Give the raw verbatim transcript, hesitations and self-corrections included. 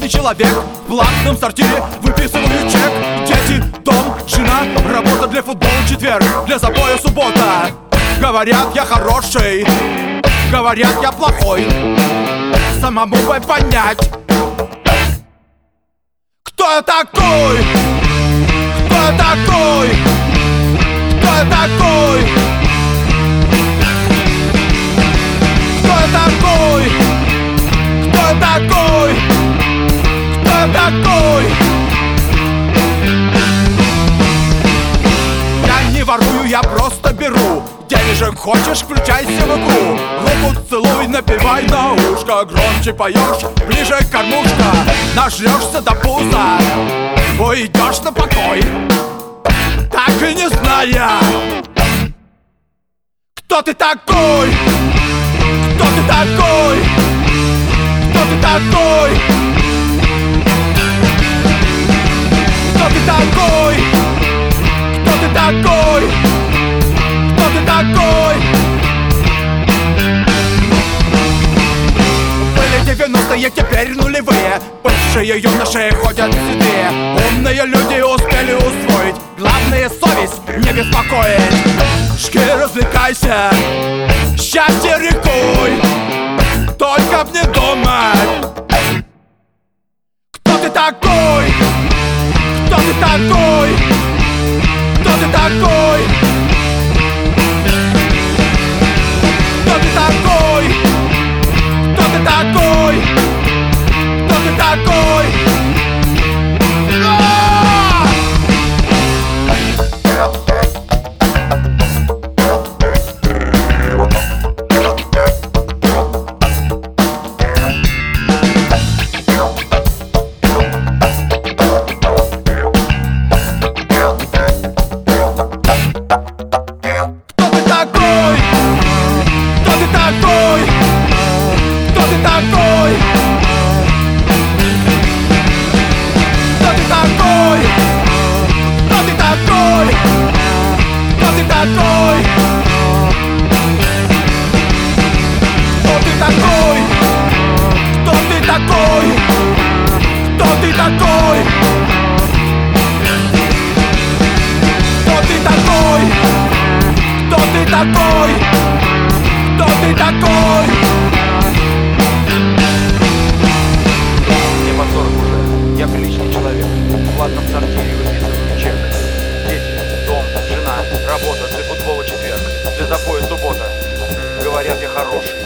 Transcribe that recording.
приличный человек. В платном сортире выписываю чек. Дети, дом, жена, работа для футбола четверг, для забоя суббота. Говорят, я хороший, говорят, я плохой. Самому бы понять, кто я такой, кто я такой, кто я такой, кто я такой, кто я такой, кто я такой. Я не ворую, я просто беру. Денежек хочешь, включайся в игру. Руку целуй, напевай на ушко. Громче поешь, ближе кормушка. Нажрешься до пуза, уйдешь на покой, так и не зная, кто ты такой, кто ты такой, кто ты такой, кто ты такой, кто ты такой, кто ты такой. Были девяностые, теперь нулевые. Бывшие юноши ходят седые. Умные люди успели усвоить. Главное, совесть не беспокоит. Шки, развлекайся, счастье рекой, только б не думать, кто ты такой, кто ты такой, кто ты такой, кто ты такой, кто ты такой, кто ты такой. Такой, кто ты такой? Мне под сорок уже, я приличный человек. В платном сортире выписываю чек. Дети, дом, жена, работа, для футбола четверг, для запоя суббота. Говорят, я хороший.